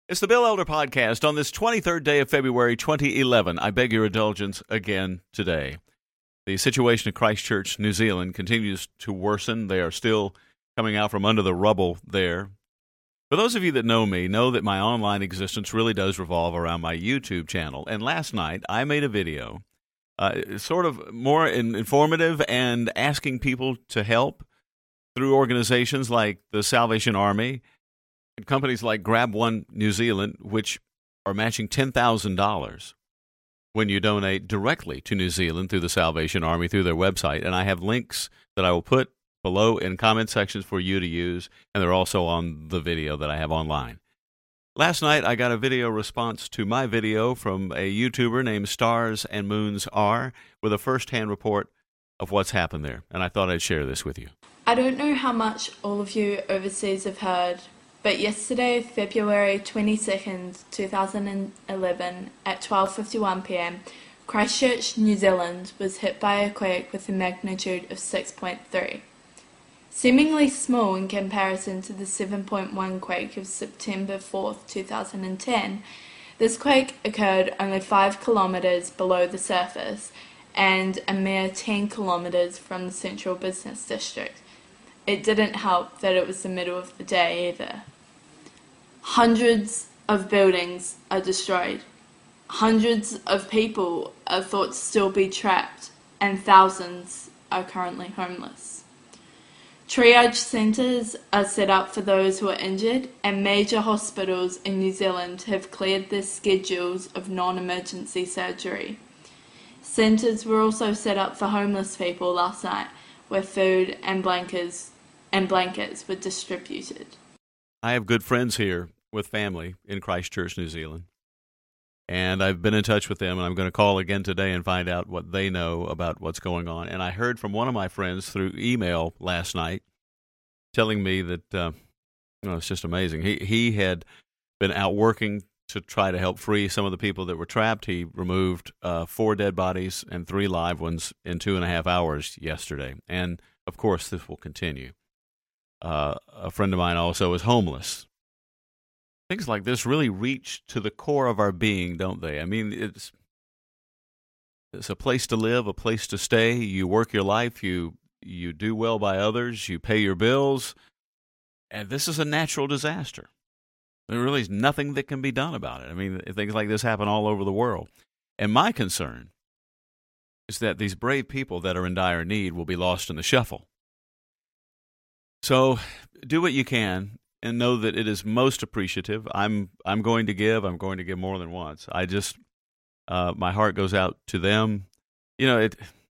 It's the Bill Elder Podcast on this 23rd day of February 2011. I beg your indulgence again today. The situation at Christchurch, New Zealand continues to worsen. They are still coming out from under the rubble there. For those of you that know me, know that my online existence really does revolve around my YouTube channel. And last night, I made a video, sort of more informative and asking people to help through organizations like the Salvation Army, companies like Grab One New Zealand, which are matching $10,000 when you donate directly to New Zealand through the Salvation Army through their website. And I have links that I will put below in comment sections for you to use, and they're also on the video that I have online. Last night, I got a video response to my video from a YouTuber named Stars and Moons R with a first-hand report of what's happened there, and I thought I'd share this with you. I don't know how much all of you overseas have heard, but yesterday, February 22nd, 2011, at 12:51 p.m, Christchurch, New Zealand was hit by a quake with a magnitude of 6.3. Seemingly small in comparison to the 7.1 quake of September 4th, 2010, this quake occurred only 5 kilometres below the surface and a mere 10 kilometres from the central business district. It didn't help that it was the middle of the day either. Hundreds of buildings are destroyed. Hundreds of people are thought to still be trapped, and thousands are currently homeless. Triage centres are set up for those who are injured, and major hospitals in New Zealand have cleared their schedules of non-emergency surgery. Centres were also set up for homeless people last night, where food and blankets were distributed. I have good friends here with family in Christchurch, New Zealand, and I've been in touch with them, and I'm going to call again today and find out what they know about what's going on. And I heard from one of my friends through email last night telling me that, it's just amazing. He had been out working to try to help free some of the people that were trapped. He removed 4 dead bodies and 3 live ones in 2.5 hours yesterday. And, of course, this will continue. A friend of mine also is homeless. Things like this really reach to the core of our being, don't they? I mean, it's a place to live, a place to stay. You work your life, you do well by others, you pay your bills, and this is a natural disaster. There really is nothing that can be done about it. I mean, things like this happen all over the world. And my concern is that these brave people that are in dire need will be lost in the shuffle. So do what you can and know that it is most appreciative. I'm going to give. I'm going to give more than once. I just, my heart goes out to them. You know,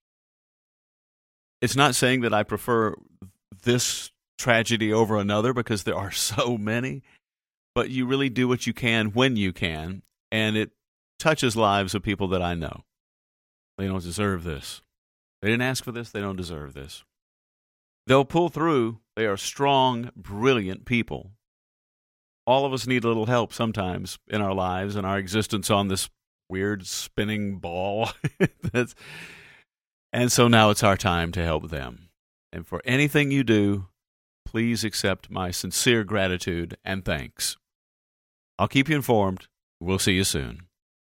it's not saying that I prefer this tragedy over another, because there are so many, but you really do what you can when you can, and it touches lives of people that I know. They don't deserve this. They didn't ask for this. They don't deserve this. They'll pull through. They are strong, brilliant people. All of us need a little help sometimes in our lives and our existence on this weird spinning ball. And so now it's our time to help them. And for anything you do, please accept my sincere gratitude and thanks. I'll keep you informed. We'll see you soon.